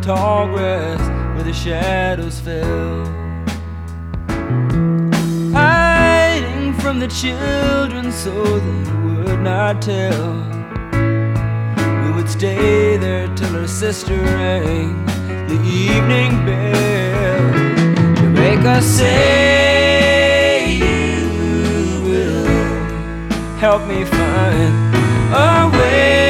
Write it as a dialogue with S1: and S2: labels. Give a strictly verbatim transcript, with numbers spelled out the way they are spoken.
S1: tall grass where the shadows fell. Hiding from the children so they would not tell. We would stay there till her sister rang the evening bell to make us say you will help me find a way.